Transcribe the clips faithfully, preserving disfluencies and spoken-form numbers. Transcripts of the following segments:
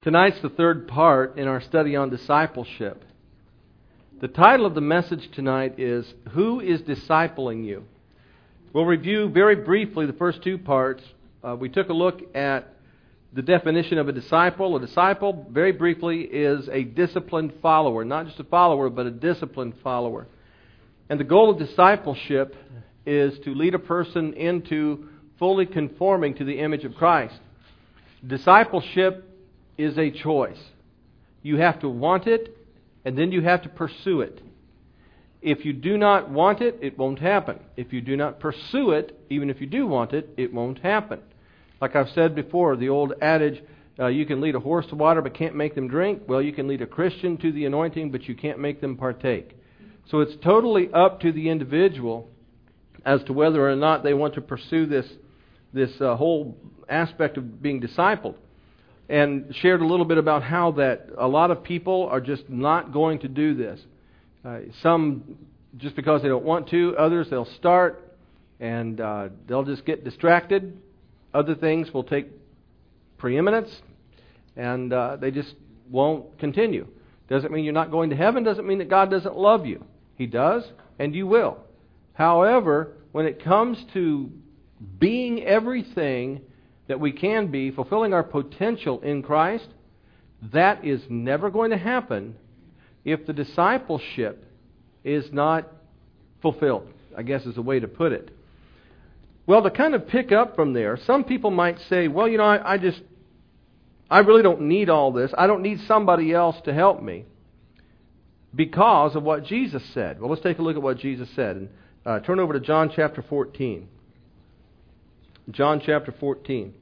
Tonight's the third part in our study on discipleship. The title of the message tonight is, Who is Discipling You? We'll review very briefly the first two parts. Uh, we took a look at the definition of a disciple. A disciple, very briefly, is a disciplined follower. Not just a follower, but a disciplined follower. And the goal of discipleship is to lead a person into fully conforming to the image of Christ. Discipleship is a choice. You have to want it, and then you have to pursue it. If you do not want it, it won't happen. If you do not pursue it, even if you do want it, it won't happen. Like I've said before, the old adage, uh, you can lead a horse to water but can't make them drink. Well, you can lead a Christian to the anointing, but you can't make them partake. So it's totally up to the individual as to whether or not they want to pursue this, this uh, whole aspect of being discipled. And shared a little bit about how that a lot of people are just not going to do this. Uh, some just because they don't want to. Others, they'll start and uh, they'll just get distracted. Other things will take preeminence and uh, they just won't continue. Doesn't mean you're not going to heaven. Doesn't mean that God doesn't love you. He does, and you will. However, when it comes to being everything that we can be, fulfilling our potential in Christ, that is never going to happen if the discipleship is not fulfilled, I guess is a way to put it. Well, to kind of pick up from there, some people might say, well, you know, I, I just, I really don't need all this. I don't need somebody else to help me because of what Jesus said. Well, let's take a look at what Jesus said. And uh, turn over to John chapter fourteen. John chapter fourteen.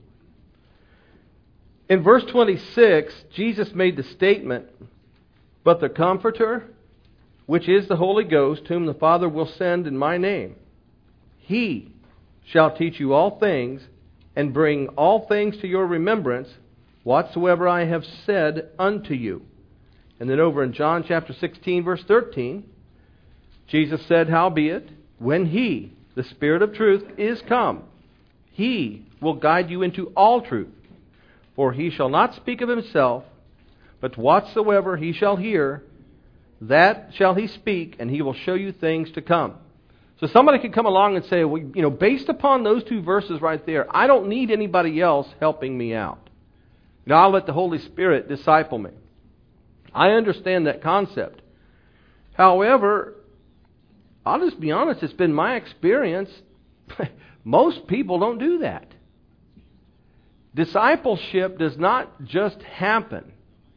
In verse twenty-six, Jesus made the statement, "But the Comforter, which is the Holy Ghost, whom the Father will send in my name, He shall teach you all things, and bring all things to your remembrance, whatsoever I have said unto you." And then over in John chapter sixteen, verse thirteen, Jesus said, "Howbeit, when He, the Spirit of truth, is come, He will guide you into all truth. For He shall not speak of Himself, but whatsoever He shall hear, that shall He speak, and He will show you things to come." So somebody could come along and say, well, you know, based upon those two verses right there, I don't need anybody else helping me out. Now I'll let the Holy Spirit disciple me. I understand that concept. However, I'll just be honest, it's been my experience, most people don't do that. Discipleship does not just happen.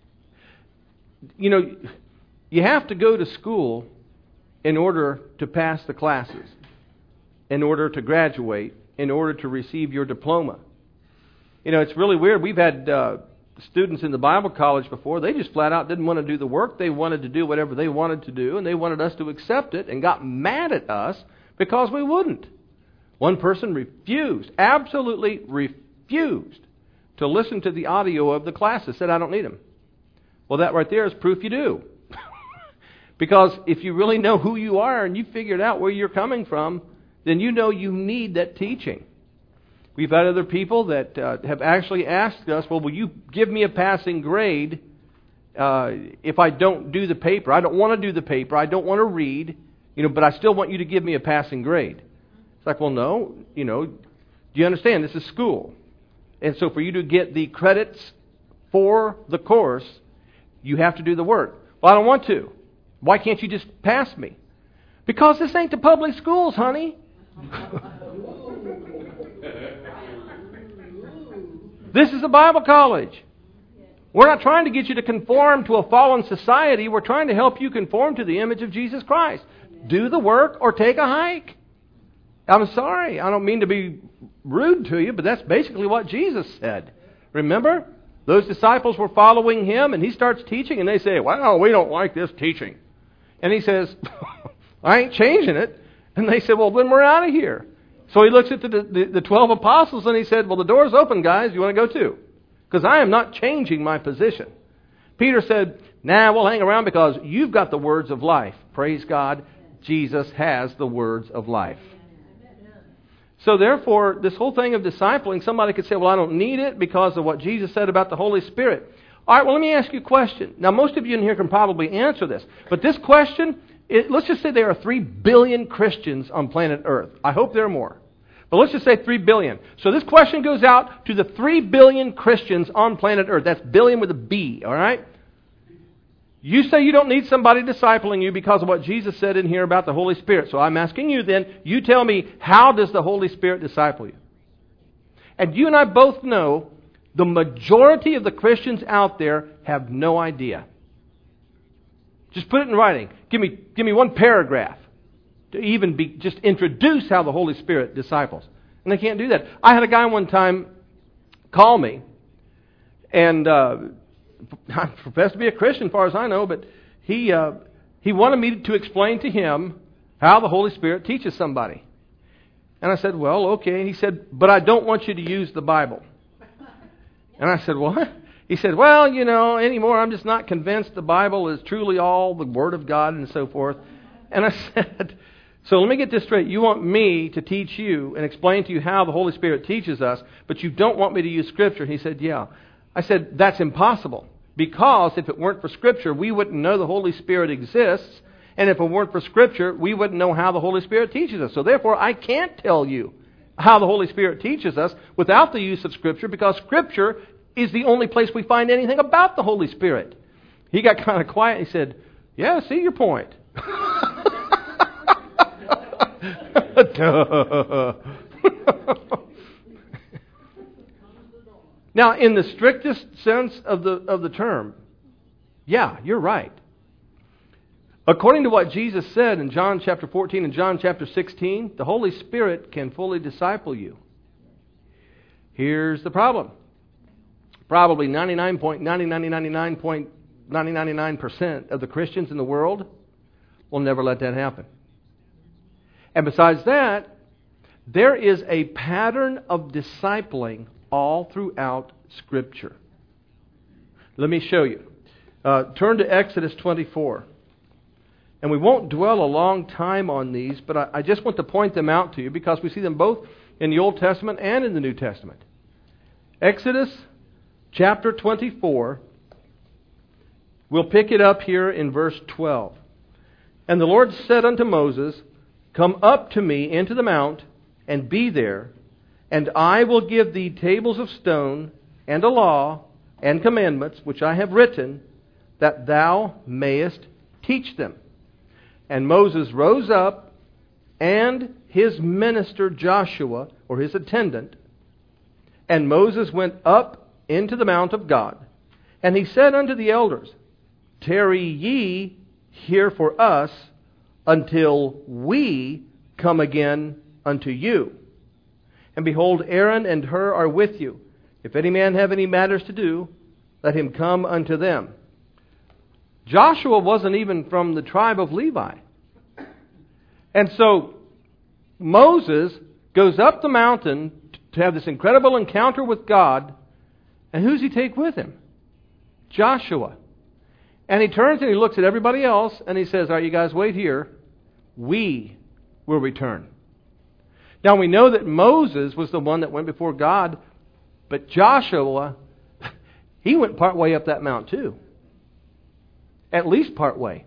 You know, you have to go to school in order to pass the classes, in order to graduate, in order to receive your diploma. You know, it's really weird. We've had uh, students in the Bible college before. They just flat out didn't want to do the work. They wanted to do whatever they wanted to do, and they wanted us to accept it and got mad at us because we wouldn't. One person refused, absolutely refused, to listen to the audio of the classes. Said, "I don't need them." Well, that right there is proof you do. Because if you really know who you are and you figured out where you're coming from, then you know you need that teaching. We've had other people that uh, have actually asked us, well, will you give me a passing grade uh, if I don't do the paper? I don't want to do the paper. I don't want to read, you know, but I still want you to give me a passing grade. It's like, well, no, you know, do you understand? This is school. And so for you to get the credits for the course, you have to do the work. Well, I don't want to. Why can't you just pass me? Because this ain't the public schools, honey. This is a Bible college. We're not trying to get you to conform to a fallen society. We're trying to help you conform to the image of Jesus Christ. Do the work or take a hike. I'm sorry, I don't mean to be rude to you, but that's basically what Jesus said. Remember? Those disciples were following Him, and He starts teaching, and they say, well, we don't like this teaching. And He says, I ain't changing it. And they said, well, then we're out of here. So He looks at the, the, the twelve apostles, and He said, well, the door's open, guys. You want to go too? Because I am not changing my position. Peter said, nah, we'll hang around because you've got the words of life. Praise God, Jesus has the words of life. So therefore, this whole thing of discipling, somebody could say, well, I don't need it because of what Jesus said about the Holy Spirit. All right, well, let me ask you a question. Now, most of you in here can probably answer this. But this question, it, let's just say there are three billion Christians on planet Earth. I hope there are more. But let's just say three billion. So this question goes out to the three billion Christians on planet Earth. That's billion with a B, all right? You say you don't need somebody discipling you because of what Jesus said in here about the Holy Spirit. So I'm asking you then, you tell me, how does the Holy Spirit disciple you? And you and I both know the majority of the Christians out there have no idea. Just put it in writing. Give me, give me one paragraph to even be, just introduce how the Holy Spirit disciples. And they can't do that. I had a guy one time call me, and uh, I profess to be a Christian as far as I know, but he uh, he wanted me to explain to him how the Holy Spirit teaches somebody. And I said, well, okay. And he said, but I don't want you to use the Bible. And I said, what? He said, well, you know, anymore I'm just not convinced the Bible is truly all the Word of God and so forth. And I said, so let me get this straight. You want me to teach you and explain to you how the Holy Spirit teaches us, but you don't want me to use Scripture. He said, yeah. I said, that's impossible. Because if it weren't for Scripture, we wouldn't know the Holy Spirit exists. And if it weren't for Scripture, we wouldn't know how the Holy Spirit teaches us. So therefore, I can't tell you how the Holy Spirit teaches us without the use of Scripture, because Scripture is the only place we find anything about the Holy Spirit. He got kind of quiet. He said, yeah, I see your point. Now, in the strictest sense of the of the term, yeah, you're right. According to what Jesus said in John chapter fourteen and John chapter sixteen, the Holy Spirit can fully disciple you. Here's the problem. Probably ninety-nine point nine nine nine nine point nine nine nine percent of the Christians in the world will never let that happen. And besides that, there is a pattern of discipling all throughout Scripture. Let me show you. Uh, turn to Exodus twenty-four. And we won't dwell a long time on these, but I, I just want to point them out to you because we see them both in the Old Testament and in the New Testament. Exodus chapter twenty-four, we'll pick it up here in verse twelve. And the Lord said unto Moses, come up to me into the mount, and be there, and I will give thee tables of stone, and a law, and commandments, which I have written, that thou mayest teach them. And Moses rose up, and his minister Joshua, or his attendant, and Moses went up into the mount of God. And he said unto the elders, tarry ye here for us until we come again unto you. And behold, Aaron and Hur are with you. If any man have any matters to do, let him come unto them. Joshua wasn't even from the tribe of Levi. And so Moses goes up the mountain to have this incredible encounter with God. And who does he take with him? Joshua. And he turns and he looks at everybody else and he says, all right, you guys wait here. We will return. Now we know that Moses was the one that went before God, but Joshua, he went part way up that mount too. At least part way.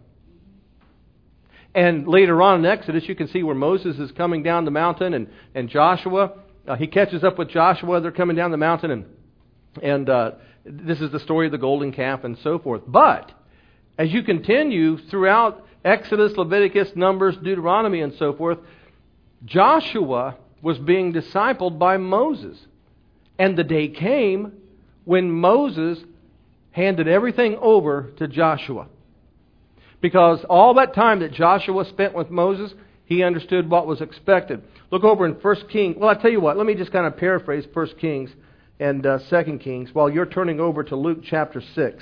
And later on in Exodus, you can see where Moses is coming down the mountain, and, and Joshua, uh, he catches up with Joshua. They're coming down the mountain, and and uh, this is the story of the golden calf and so forth. But as you continue throughout Exodus, Leviticus, Numbers, Deuteronomy, and so forth, Joshua was being discipled by Moses. And the day came when Moses handed everything over to Joshua. Because all that time that Joshua spent with Moses, he understood what was expected. Look over in First Kings. Well, I'll tell you what. Let me just kind of paraphrase First Kings and uh, Second Kings while you're turning over to Luke chapter six.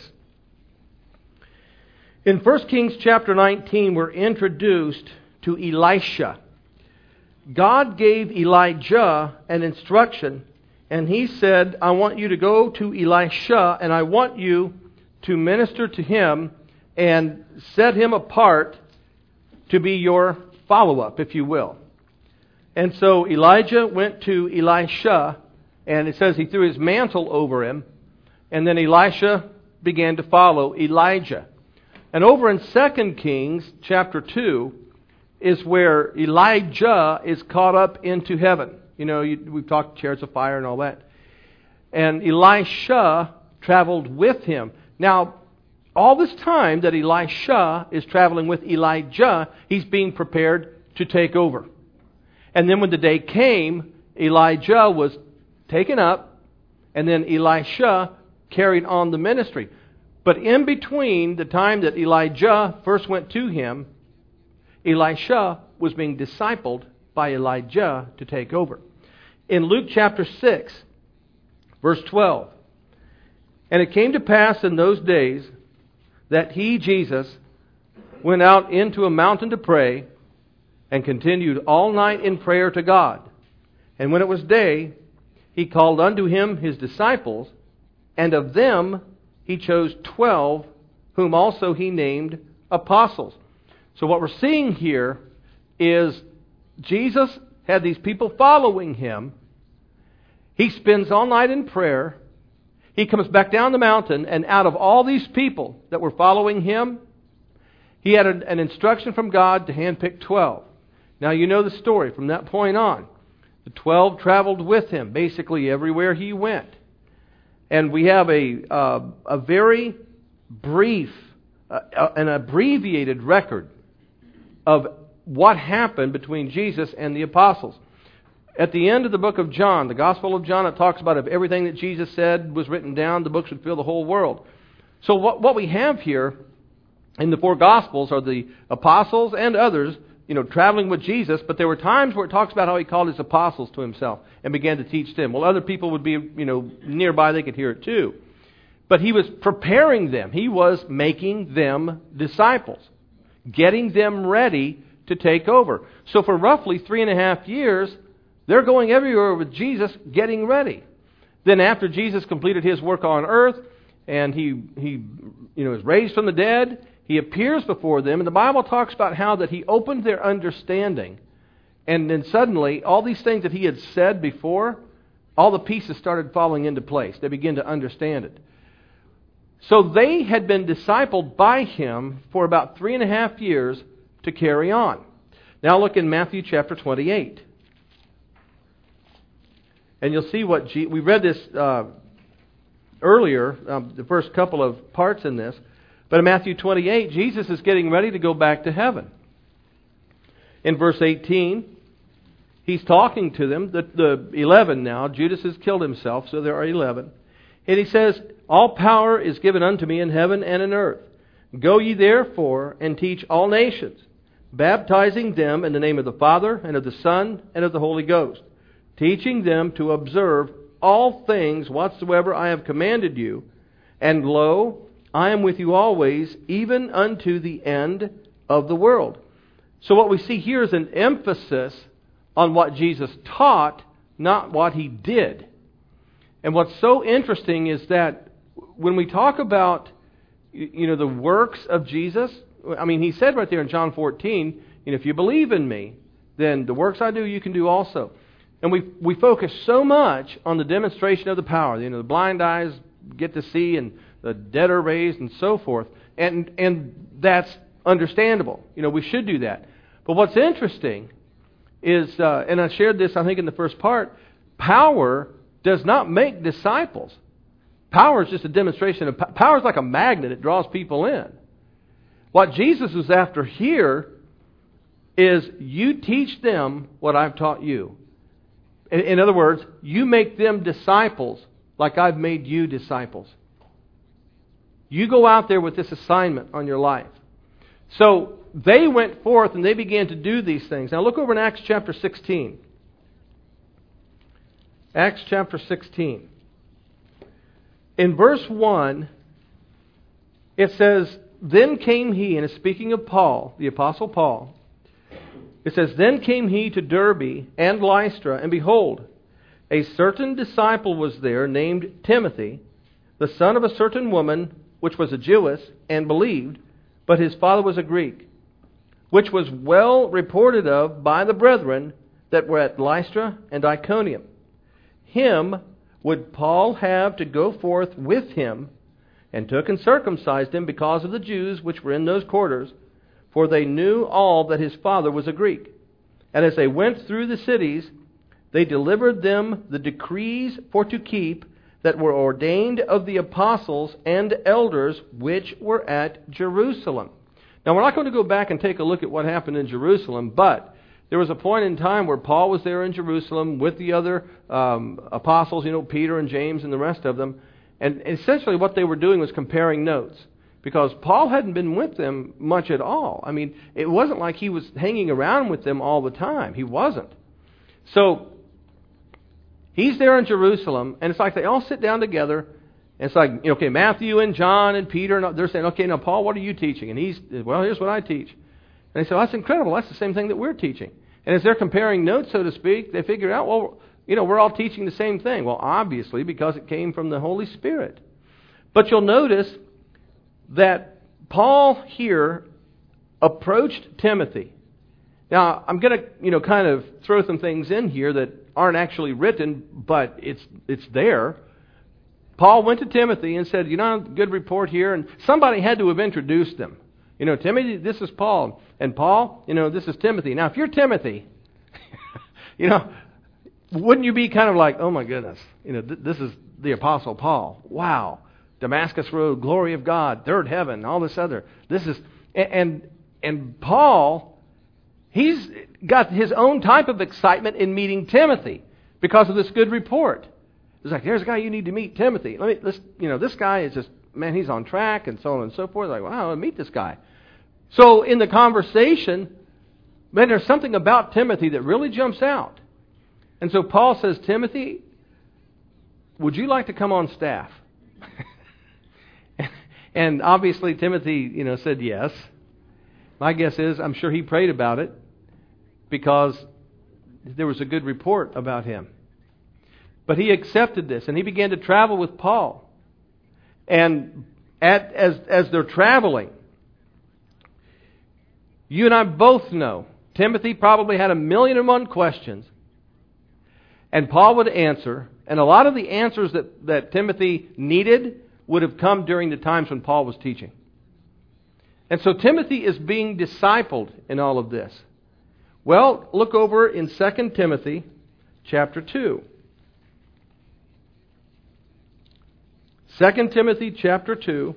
In First Kings chapter nineteen, we're introduced to Elisha. God gave Elijah an instruction, and he said, I want you to go to Elisha, and I want you to minister to him and set him apart to be your follow-up, if you will. And so Elijah went to Elisha, and it says he threw his mantle over him, and then Elisha began to follow Elijah. And over in Second Kings chapter two is where Elijah is caught up into heaven. You know, you, we've talked chariots of fire and all that. And Elisha traveled with him. Now, all this time that Elisha is traveling with Elijah, he's being prepared to take over. And then when the day came, Elijah was taken up, and then Elisha carried on the ministry. But in between the time that Elijah first went to him, Elisha was being discipled by Elijah to take over. In Luke chapter six, verse twelve, "And it came to pass in those days that he, Jesus, went out into a mountain to pray, and continued all night in prayer to God. And when it was day, he called unto him his disciples, and of them he chose twelve, whom also he named apostles." So what we're seeing here is Jesus had these people following him. He spends all night in prayer. He comes back down the mountain, and out of all these people that were following him, he had an, an instruction from God to handpick twelve. Now you know the story from that point on. The twelve traveled with him basically everywhere he went. And we have a, uh, a very brief, uh, an abbreviated record of what happened between Jesus and the apostles. At the end of the book of John, the Gospel of John, it talks about if everything that Jesus said was written down, the books would fill the whole world. So what, what we have here in the four Gospels are the apostles and others, you know, traveling with Jesus, but there were times where it talks about how he called his apostles to himself and began to teach them. Well, other people would be, you know, nearby, they could hear it too. But he was preparing them. He was making them disciples, getting them ready to take over. So for roughly three and a half years, they're going everywhere with Jesus, getting ready. Then after Jesus completed his work on earth, and he, he you know, was raised from the dead, he appears before them, and the Bible talks about how that he opened their understanding. And then suddenly, all these things that he had said before, all the pieces started falling into place. They began to understand it. So they had been discipled by him for about three and a half years to carry on. Now look in Matthew chapter twenty-eight. And you'll see what... G- we read this uh, earlier, um, the first couple of parts in this. But in Matthew twenty-eight, Jesus is getting ready to go back to heaven. In verse eighteen, he's talking to them, the, the eleven now. Judas has killed himself, so there are eleven. And he says, "All power is given unto me in heaven and in earth. Go ye therefore and teach all nations, baptizing them in the name of the Father and of the Son and of the Holy Ghost, teaching them to observe all things whatsoever I have commanded you. And lo, I am with you always, even unto the end of the world." So what we see here is an emphasis on what Jesus taught, not what he did. And what's so interesting is that when we talk about, you know, the works of Jesus, I mean, he said right there in John fourteen, you know, if you believe in me, then the works I do, you can do also. And we we focus so much on the demonstration of the power. You know, the blind eyes get to see, and the dead are raised, and so forth. And and that's understandable. You know, we should do that. But what's interesting is, uh, and I shared this, I think, in the first part, power does not make disciples. Power is just a demonstration of... Power is like a magnet. It draws people in. What Jesus was after here is you teach them what I've taught you. In, in other words, you make them disciples like I've made you disciples. You go out there with this assignment on your life. So they went forth and they began to do these things. Now look over in Acts chapter sixteen. Acts chapter sixteen. In verse one, it says, "Then came he," and it's speaking of Paul, the Apostle Paul. It says, "Then came he to Derbe and Lystra, and behold, a certain disciple was there named Timothy, the son of a certain woman, which was a Jewess, and believed, but his father was a Greek, which was well reported of by the brethren that were at Lystra and Iconium. Him would Paul have to go forth with him, and took and circumcised him because of the Jews which were in those quarters, for they knew all that his father was a Greek. And as they went through the cities, they delivered them the decrees for to keep that were ordained of the apostles and elders which were at Jerusalem. Now, we're not going to go back and take a look at what happened in Jerusalem, but there was a point in time where Paul was there in Jerusalem with the other um, apostles, you know, Peter and James and the rest of them. And essentially what they were doing was comparing notes, because Paul hadn't been with them much at all. I mean, it wasn't like he was hanging around with them all the time. He wasn't. So he's there in Jerusalem, and it's like they all sit down together, and it's like, you know, okay, Matthew and John and Peter, and they're saying, okay, now Paul, what are you teaching? And he's, well, here's what I teach. And they say, well, that's incredible. That's the same thing that we're teaching. And as they're comparing notes, so to speak, they figure out, well, you know, we're all teaching the same thing. Well, obviously, because it came from the Holy Spirit. But you'll notice that Paul here approached Timothy. Now, I'm going to, you know, kind of throw some things in here that aren't actually written, but it's it's there. Paul went to Timothy and said, you know, good report here. And somebody had to have introduced him. You know, Timothy, this is Paul. And Paul, you know, this is Timothy. Now, if you're Timothy, you know, wouldn't you be kind of like, oh my goodness, you know, th- this is the Apostle Paul. Wow. Damascus Road, glory of God, third heaven, all this other. This is, and, and, and Paul, he's got his own type of excitement in meeting Timothy because of this good report. It's like, there's a guy you need to meet, Timothy. Let me, let's, you know, this guy is just, man, he's on track and so on and so forth. Like, wow, I'll meet this guy. So in the conversation, man, there's something about Timothy that really jumps out. And so Paul says, Timothy, would you like to come on staff? And obviously Timothy, you know, said yes. My guess is, I'm sure he prayed about it because there was a good report about him. But he accepted this, and he began to travel with Paul. And at, as, as they're traveling, you and I both know, Timothy probably had a million and one questions. And Paul would answer, and a lot of the answers that, that Timothy needed would have come during the times when Paul was teaching. And so Timothy is being discipled in all of this. Well, look over in Second Timothy chapter two. Second Timothy chapter two.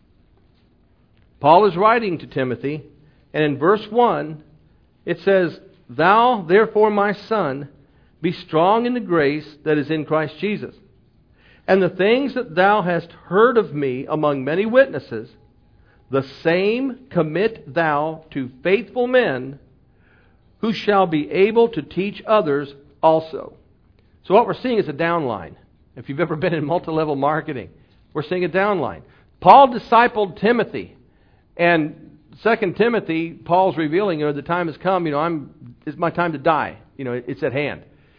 Paul is writing to Timothy, and in verse one, it says, Thou, therefore, my son, be strong in the grace that is in Christ Jesus. And the things that thou hast heard of me among many witnesses, the same commit thou to faithful men who shall be able to teach others also. So what we're seeing is a downline. If you've ever been in multi-level marketing, we're seeing a downline. Paul discipled Timothy. And Second Timothy, Paul's revealing, you know, the time has come, you know, I'm it's my time to die. You know, it's at hand.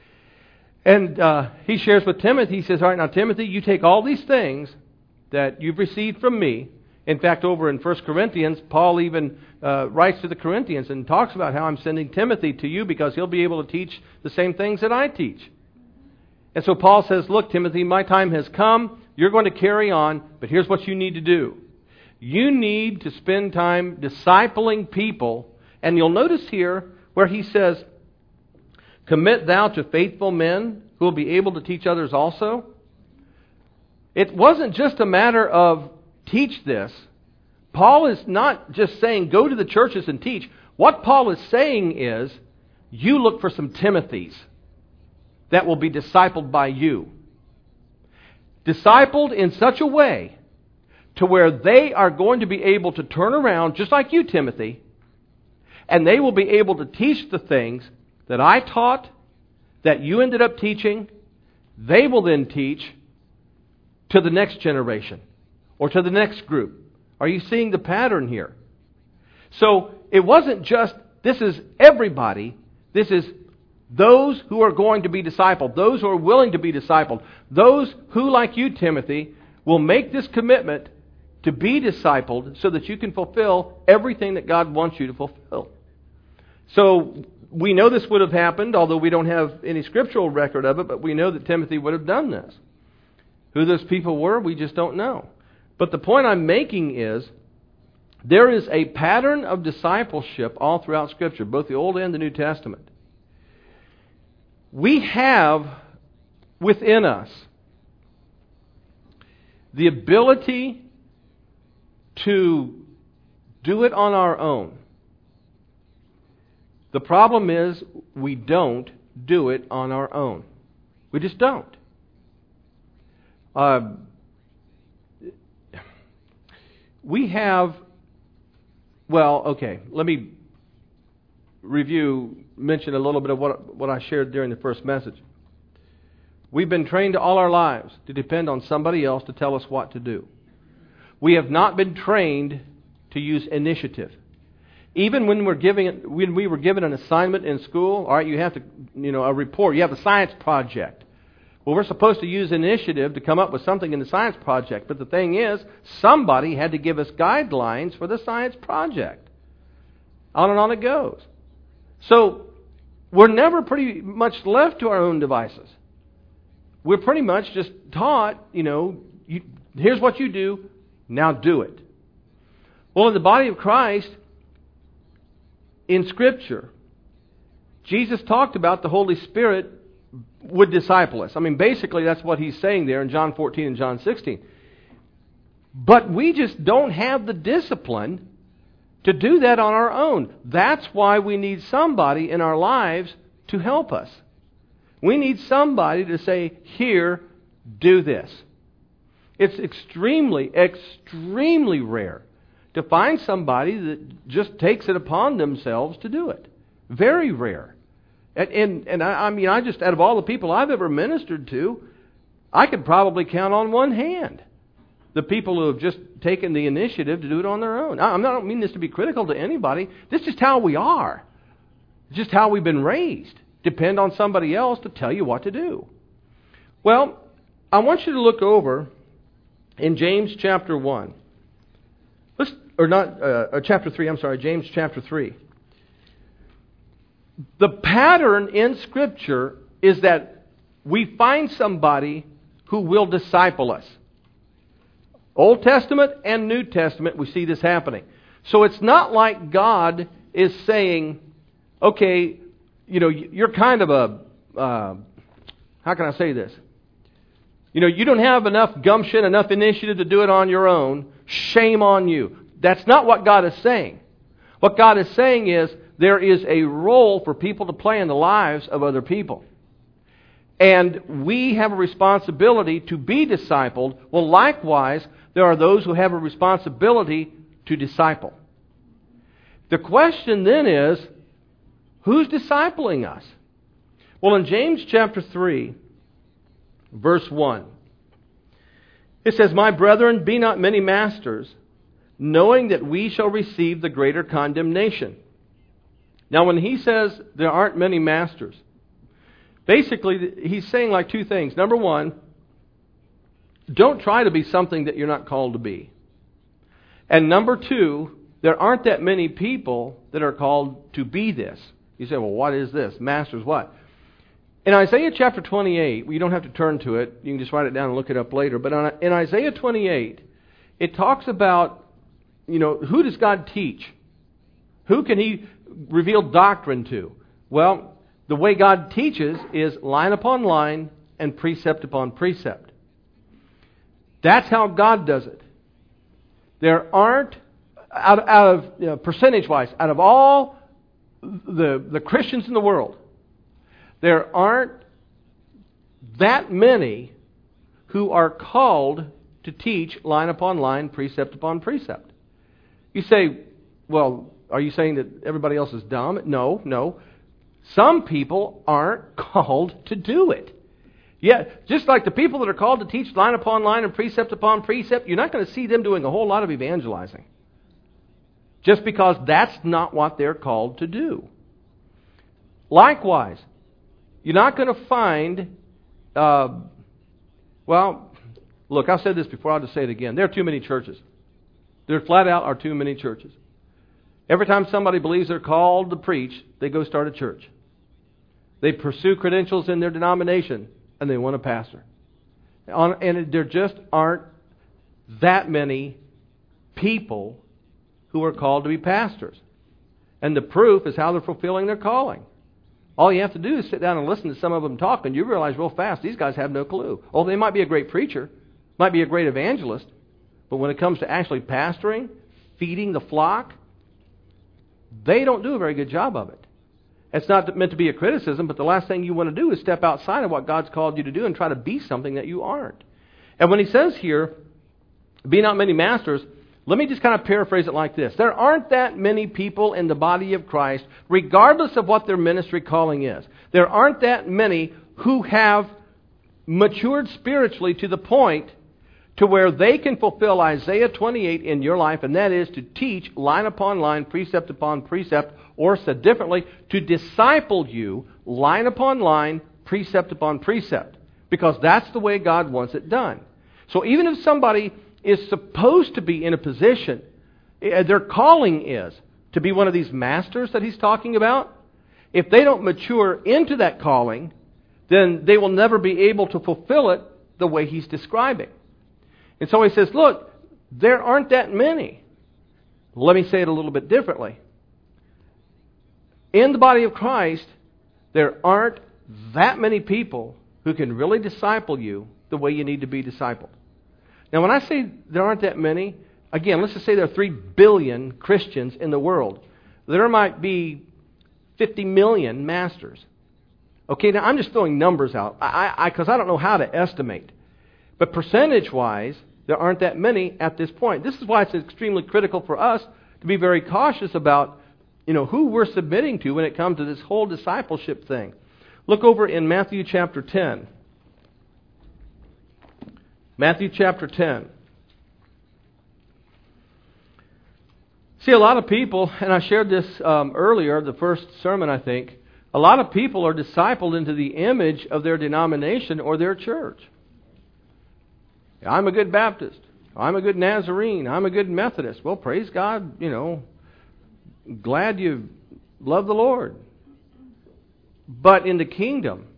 And uh, he shares with Timothy, he says, all right, now Timothy, you take all these things that you've received from me. In fact, over in First Corinthians, Paul even uh, writes to the Corinthians and talks about how I'm sending Timothy to you because he'll be able to teach the same things that I teach. And so Paul says, look, Timothy, my time has come. You're going to carry on, but here's what you need to do. You need to spend time discipling people. And you'll notice here where he says, commit thou to faithful men who will be able to teach others also. It wasn't just a matter of teach this. Paul is not just saying go to the churches and teach. What Paul is saying is you look for some Timothys that will be discipled by you. Discipled in such a way to where they are going to be able to turn around just like you, Timothy, and they will be able to teach the things that I taught, that you ended up teaching. They will then teach to the next generation or to the next group. Are you seeing the pattern here? So it wasn't just, this is everybody. This is those who are going to be discipled, those who are willing to be discipled, those who, like you, Timothy, will make this commitment to be discipled so that you can fulfill everything that God wants you to fulfill. So we know this would have happened, although we don't have any scriptural record of it, but we know that Timothy would have done this. Who those people were, we just don't know. But the point I'm making is, there is a pattern of discipleship all throughout Scripture, both the Old and the New Testament. We have within us the ability to do it on our own. The problem is we don't do it on our own. We just don't. Uh, we have, well, okay, let me review, mention a little bit of what, what I shared during the first message. We've been trained all our lives to depend on somebody else to tell us what to do. We have not been trained to use initiative. Even when we're giving when we were given an assignment in school, all right, you have to, you know, a report. You have a science project. Well, we're supposed to use initiative to come up with something in the science project. But the thing is, somebody had to give us guidelines for the science project. On and on it goes. So we're never pretty much left to our own devices. We're pretty much just taught, you know, you, here's what you do, now do it. Well, in the body of Christ, in Scripture, Jesus talked about the Holy Spirit would disciple us. I mean, basically that's what He's saying there in John fourteen and John sixteen. But we just don't have the discipline to do that on our own. That's why we need somebody in our lives to help us. We need somebody to say, here, do this. It's extremely, extremely rare to find somebody that just takes it upon themselves to do it. Very rare. And, and, and I, I mean, I just, out of all the people I've ever ministered to, I could probably count on one hand the people who have just taken the initiative to do it on their own. I, I don't mean this to be critical to anybody. This is just how we are. It's just how we've been raised. Depend on somebody else to tell you what to do. Well, I want you to look over in James chapter one. Let's, or not, uh, or chapter three, I'm sorry, James chapter three. The pattern in Scripture is that we find somebody who will disciple us. Old Testament and New Testament, we see this happening. So it's not like God is saying, okay, you know, you're kind of a, uh, how can I say this? You know, you don't have enough gumption, enough initiative to do it on your own. Shame on you. That's not what God is saying. What God is saying is there is a role for people to play in the lives of other people. And we have a responsibility to be discipled. Well, likewise, there are those who have a responsibility to disciple. The question then is, who's discipling us? Well, in James chapter three, verse one, it says, My brethren, be not many masters, knowing that we shall receive the greater condemnation. Now, when he says there aren't many masters, basically he's saying like two things. Number one, don't try to be something that you're not called to be. And number two, there aren't that many people that are called to be this. You say, well, what is this? Masters what? In Isaiah chapter twenty-eight, well, you don't have to turn to it. You can just write it down and look it up later. But in Isaiah twenty-eight, it talks about, you know, who does God teach? Who can He reveal doctrine to? Well, the way God teaches is line upon line and precept upon precept. That's how God does it. There aren't, out, out of, you know, percentage-wise, out of all the, the Christians in the world, there aren't that many who are called to teach line upon line, precept upon precept. You say, well, are you saying that everybody else is dumb? No, no. Some people aren't called to do it. Yeah, just like the people that are called to teach line upon line and precept upon precept, you're not going to see them doing a whole lot of evangelizing. Just because that's not what they're called to do. Likewise, you're not going to find, uh, well, look, I've said this before, I'll just say it again. There are too many churches. There flat out are too many churches. Every time somebody believes they're called to preach, they go start a church. They pursue credentials in their denomination, and they want a pastor. And there just aren't that many people who are called to be pastors. And the proof is how they're fulfilling their calling. All you have to do is sit down and listen to some of them talk, and you realize real fast these guys have no clue. Oh, they might be a great preacher, might be a great evangelist, but when it comes to actually pastoring, feeding the flock, they don't do a very good job of it. It's not meant to be a criticism, but the last thing you want to do is step outside of what God's called you to do and try to be something that you aren't. And when he says here, be not many masters, let me just kind of paraphrase it like this. There aren't that many people in the body of Christ, regardless of what their ministry calling is. There aren't that many who have matured spiritually to the point to where they can fulfill Isaiah twenty-eight in your life, and that is to teach line upon line, precept upon precept, or said differently, to disciple you line upon line, precept upon precept. Because that's the way God wants it done. So even if somebody is supposed to be in a position, their calling is to be one of these masters that he's talking about, if they don't mature into that calling, then they will never be able to fulfill it the way he's describing. And so he says, look, there aren't that many. Let me say it a little bit differently. In the body of Christ, there aren't that many people who can really disciple you the way you need to be discipled. Now, when I say there aren't that many, again, let's just say there are three billion Christians in the world. There might be fifty million masters. Okay, now I'm just throwing numbers out because I, I, 'cause I don't know how to estimate. But percentage-wise, there aren't that many at this point. This is why it's extremely critical for us to be very cautious about, you know, who we're submitting to when it comes to this whole discipleship thing. Look over in Matthew chapter ten. Matthew chapter ten. See, a lot of people, and I shared this um, earlier, the first sermon, I think, a lot of people are discipled into the image of their denomination or their church. I'm a good Baptist. I'm a good Nazarene. I'm a good Methodist. Well, praise God, you know, glad you love the Lord. But in the kingdom,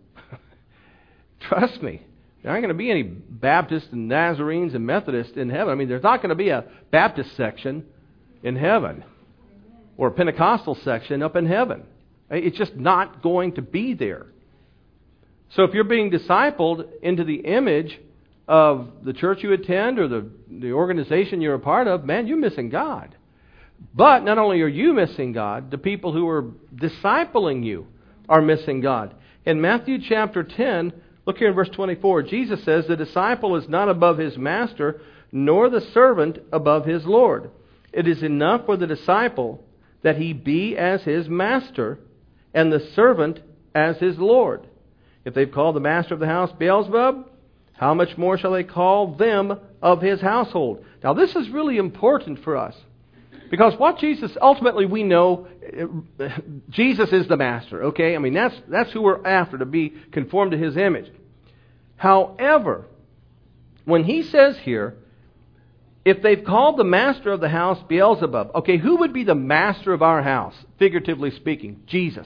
trust me, there aren't going to be any Baptists and Nazarenes and Methodists in heaven. I mean, there's not going to be a Baptist section in heaven or a Pentecostal section up in heaven. It's just not going to be there. So if you're being discipled into the image of the church you attend or the, the organization you're a part of, man, you're missing God. But not only are you missing God, the people who are discipling you are missing God. In Matthew chapter ten, look here in verse twenty-four, Jesus says, the disciple is not above his master, nor the servant above his Lord. It is enough for the disciple that he be as his master, and the servant as his Lord. If they've called the master of the house Beelzebub, how much more shall they call them of his household? Now this is really important for us. Because what Jesus, ultimately we know, Jesus is the master, okay? I mean, that's that's who we're after, to be conformed to his image. However, when he says here, if they've called the master of the house Beelzebub, okay, who would be the master of our house, figuratively speaking? Jesus.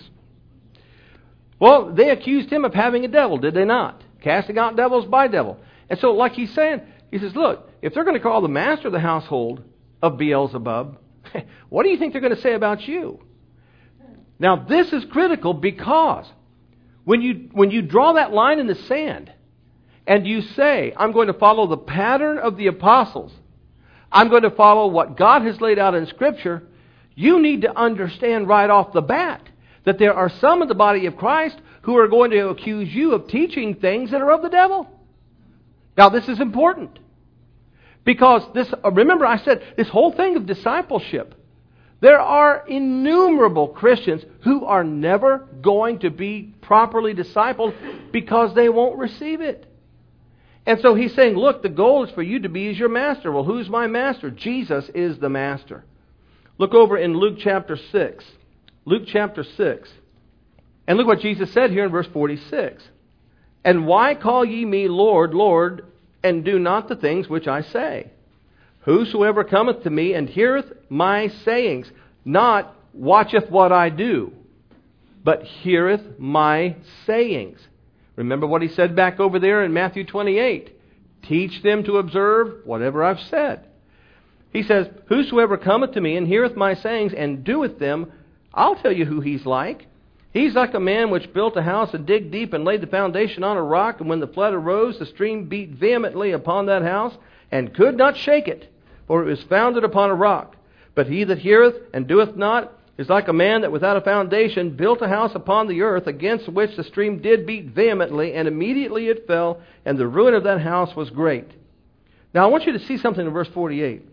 Well, they accused him of having a devil, did they not? Casting out devils by devil. And so, like he's saying, he says, look, if they're going to call the master of the household of Beelzebub, what do you think they're going to say about you? Now, this is critical because when you when you draw that line in the sand and you say, I'm going to follow the pattern of the apostles, I'm going to follow what God has laid out in Scripture, you need to understand right off the bat that there are some in the body of Christ who are going to accuse you of teaching things that are of the devil. Now, this is important. Because this, remember I said, this whole thing of discipleship, there are innumerable Christians who are never going to be properly discipled because they won't receive it. And so he's saying, look, the goal is for you to be as your master. Well, who's my master? Jesus is the master. Look over in Luke chapter six. Luke chapter six. And look what Jesus said here in verse forty-six. And why call ye me Lord, Lord, and do not the things which I say? Whosoever cometh to me and heareth my sayings, not watcheth what I do, but heareth my sayings. Remember what he said back over there in Matthew twenty-eight. Teach them to observe whatever I've said. He says, whosoever cometh to me and heareth my sayings and doeth them, I'll tell you who he's like. He's like a man which built a house and digged deep and laid the foundation on a rock. And when the flood arose, the stream beat vehemently upon that house and could not shake it, for it was founded upon a rock. But he that heareth and doeth not is like a man that without a foundation built a house upon the earth, against which the stream did beat vehemently, and immediately it fell, and the ruin of that house was great. Now I want you to see something in verse forty-eight.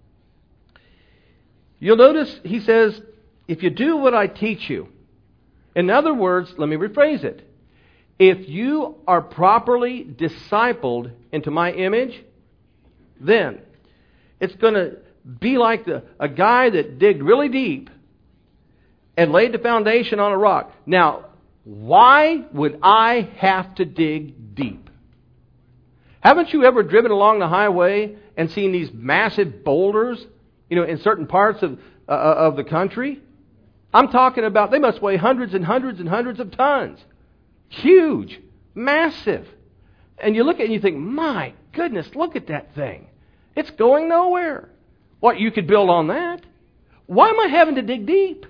You'll notice he says, if you do what I teach you. In other words, let me rephrase it. If you are properly discipled into my image, then it's going to be like the, a guy that digged really deep and laid the foundation on a rock. Now, why would I have to dig deep? Haven't you ever driven along the highway and seen these massive boulders, you know, in certain parts of uh, of the country? I'm talking about, they must weigh hundreds and hundreds and hundreds of tons. Huge, massive. And you look at it and you think, my goodness, look at that thing. It's going nowhere. What, you could build on that? Why am I having to dig deep?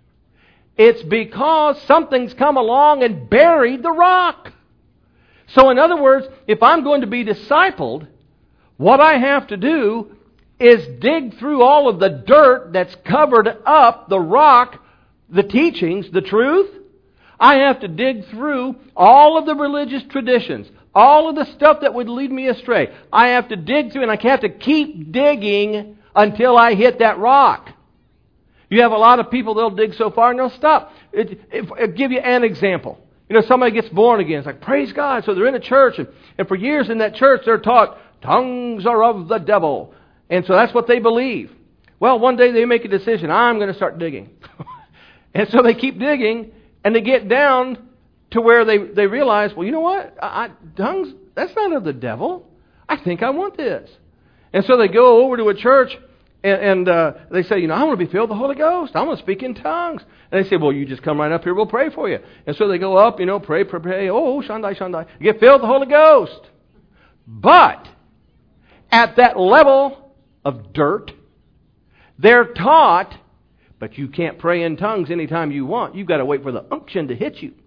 It's because something's come along and buried the rock. So in other words, if I'm going to be discipled, what I have to do is dig through all of the dirt that's covered up the rock, the teachings, the truth. I have to dig through all of the religious traditions, all of the stuff that would lead me astray. I have to dig through, and I have to keep digging until I hit that rock. You have a lot of people, they'll dig so far and they'll stop. It, it, I'll give you an example. You know, somebody gets born again. It's like, praise God. So they're in a church, and, and for years in that church they're taught, tongues are of the devil. And so that's what they believe. Well, one day they make a decision, I'm going to start digging. And so they keep digging, and they get down to where they, they realize, well, you know what? I, I, tongues, that's not of the devil. I think I want this. And so they go over to a church, and, and uh, they say, you know, I want to be filled with the Holy Ghost. I want to speak in tongues. And they say, well, you just come right up here, we'll pray for you. And so they go up, you know, pray, pray, pray. Oh, Shandai, Shandai. You get filled with the Holy Ghost. But at that level of dirt, they're taught, but you can't pray in tongues anytime you want. You've got to wait for the unction to hit you.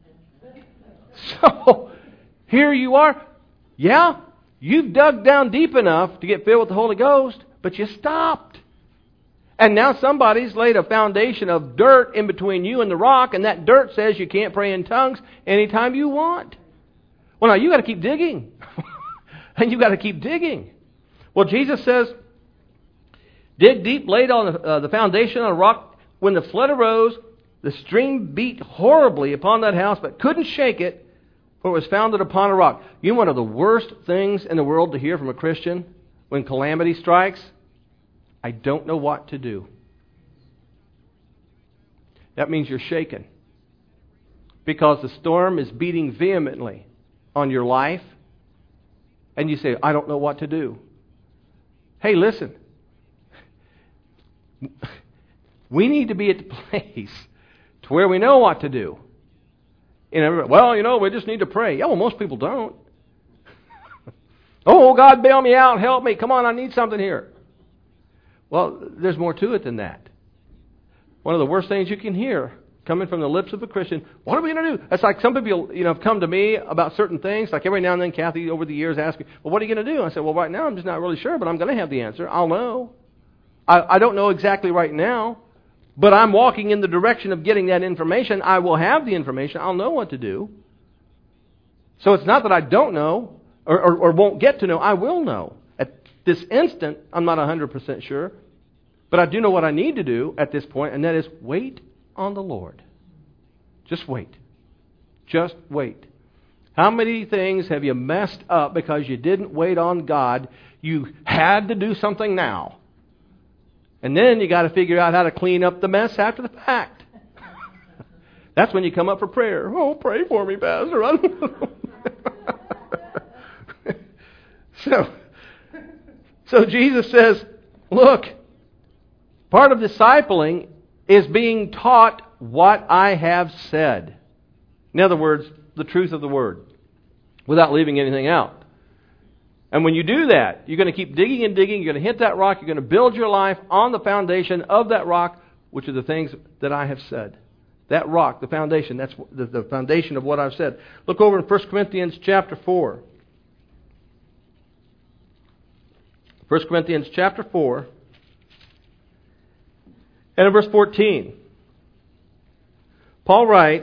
So, here you are. Yeah, you've dug down deep enough to get filled with the Holy Ghost, but you stopped. And now somebody's laid a foundation of dirt in between you and the rock, and that dirt says you can't pray in tongues anytime you want. Well, now you've got to keep digging. And you've got to keep digging. Well, Jesus says, dig deep, laid on the, uh, the foundation on a rock. When the flood arose, the stream beat horribly upon that house, but couldn't shake it, for it was founded upon a rock. You know one of the worst things in the world to hear from a Christian when calamity strikes? I don't know what to do. That means you're shaken. Because the storm is beating vehemently on your life, and you say, I don't know what to do. Hey, listen. We need to be at the place to where we know what to do. And everybody, well, you know, we just need to pray. Yeah, well, most people don't. Oh, God, bail me out. Help me. Come on, I need something here. Well, there's more to it than that. One of the worst things you can hear coming from the lips of a Christian, what are we going to do? It's like some people, you know, have come to me about certain things. Like every now and then, Kathy, over the years, asks me, well, what are you going to do? I said, well, right now, I'm just not really sure, but I'm going to have the answer. I'll know. I, I don't know exactly right now, but I'm walking in the direction of getting that information. I will have the information. I'll know what to do. So it's not that I don't know or, or, or won't get to know. I will know. At this instant, I'm not one hundred percent sure, but I do know what I need to do at this point, and that is wait on the Lord. Just wait. Just wait. How many things have you messed up because you didn't wait on God? You had to do something now. And then you got to figure out how to clean up the mess after the fact. That's when you come up for prayer. Oh, pray for me, Pastor. I don't know. so, so Jesus says, look, part of discipling is being taught what I have said. In other words, the truth of the Word, without leaving anything out. And when you do that, you're going to keep digging and digging. You're going to hit that rock. You're going to build your life on the foundation of that rock, which are the things that I have said. That rock, the foundation, that's the, the foundation of what I've said. Look over in First Corinthians chapter four. First Corinthians chapter four. And in verse fourteen. Paul writes,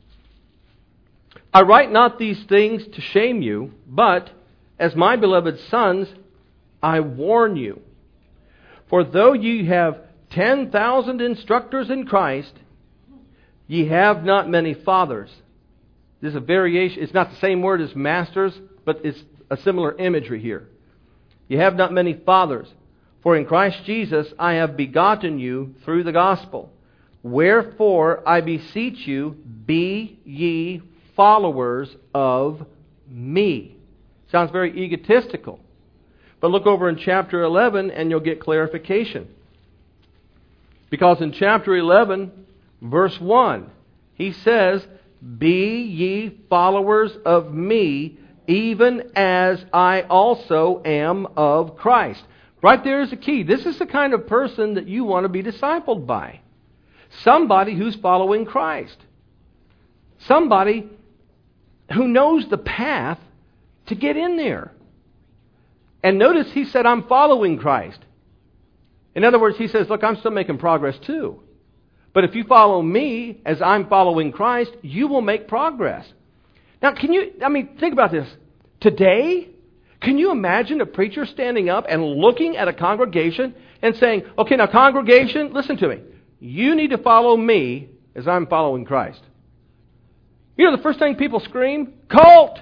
I write not these things to shame you, but as my beloved sons, I warn you. For though ye have ten thousand instructors in Christ, ye have not many fathers. This is a variation. It's not the same word as masters, but it's a similar imagery here. Ye have not many fathers. For in Christ Jesus I have begotten you through the gospel. Wherefore I beseech you, be ye followers of me. Sounds very egotistical. But look over in chapter eleven and you'll get clarification. Because in chapter eleven, verse one, he says, be ye followers of me, even as I also am of Christ. Right there is the key. This is the kind of person that you want to be discipled by. Somebody who's following Christ. Somebody who knows the path to get in there. And notice he said, I'm following Christ. In other words, he says, look, I'm still making progress too. But if you follow me as I'm following Christ, you will make progress. Now, can you, I mean, think about this. Today, can you imagine a preacher standing up and looking at a congregation and saying, okay, now congregation, listen to me. You need to follow me as I'm following Christ. You know the first thing people scream? Cult!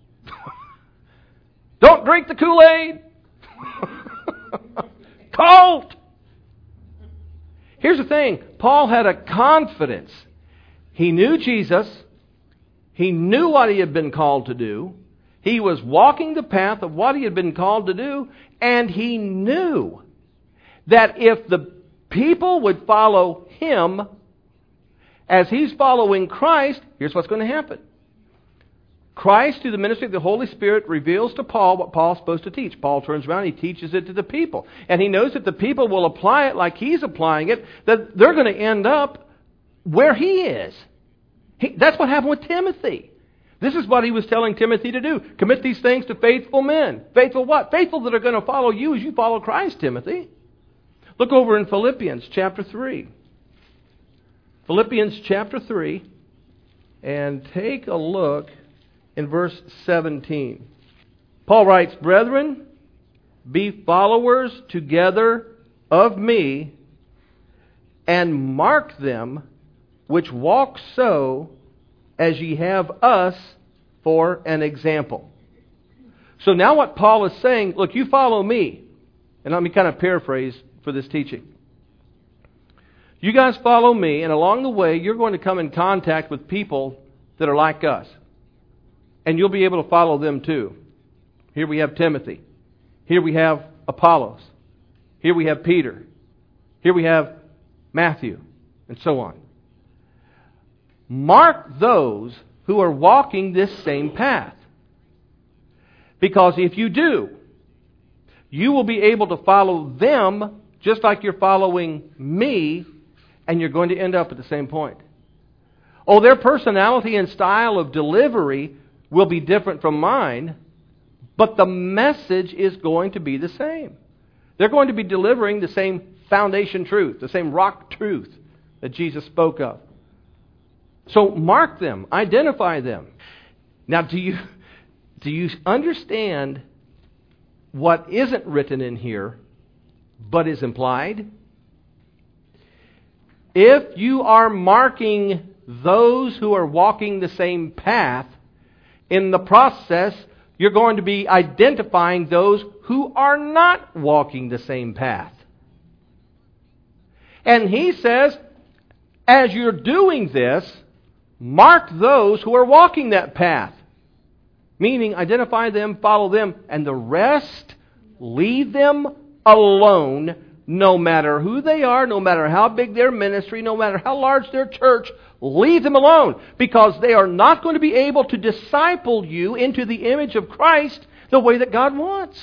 Don't drink the Kool-Aid! Cult! Here's the thing. Paul had a confidence. He knew Jesus. He knew what he had been called to do. He was walking the path of what he had been called to do. And he knew that if the people would follow him as he's following Christ, here's what's going to happen. Christ, through the ministry of the Holy Spirit, reveals to Paul what Paul's supposed to teach. Paul turns around and he teaches it to the people. And he knows that the people will apply it like he's applying it, that they're going to end up where he is. He, that's what happened with Timothy. This is what he was telling Timothy to do. Commit these things to faithful men. Faithful what? Faithful that are going to follow you as you follow Christ, Timothy. Look over in Philippians chapter three. Philippians chapter three. And take a look in verse seventeen. Paul writes, Brethren, be followers together of me, and mark them which walk so, as ye have us for an example. So now what Paul is saying, look, you follow me. And let me kind of paraphrase for this teaching. You guys follow me, and along the way, you're going to come in contact with people that are like us. And you'll be able to follow them too. Here we have Timothy. Here we have Apollos. Here we have Peter. Here we have Matthew, and so on. Mark those who are walking this same path. Because if you do, you will be able to follow them just like you're following me, and you're going to end up at the same point. Oh, their personality and style of delivery will be different from mine, but the message is going to be the same. They're going to be delivering the same foundation truth, the same rock truth that Jesus spoke of. So mark them, identify them. Now, do you do you understand what isn't written in here, but is implied? If you are marking those who are walking the same path, in the process, you're going to be identifying those who are not walking the same path. And he says, as you're doing this, mark those who are walking that path. Meaning, identify them, follow them, and the rest, leave them alone, no matter who they are, no matter how big their ministry, no matter how large their church. Leave them alone, because they are not going to be able to disciple you into the image of Christ the way that God wants.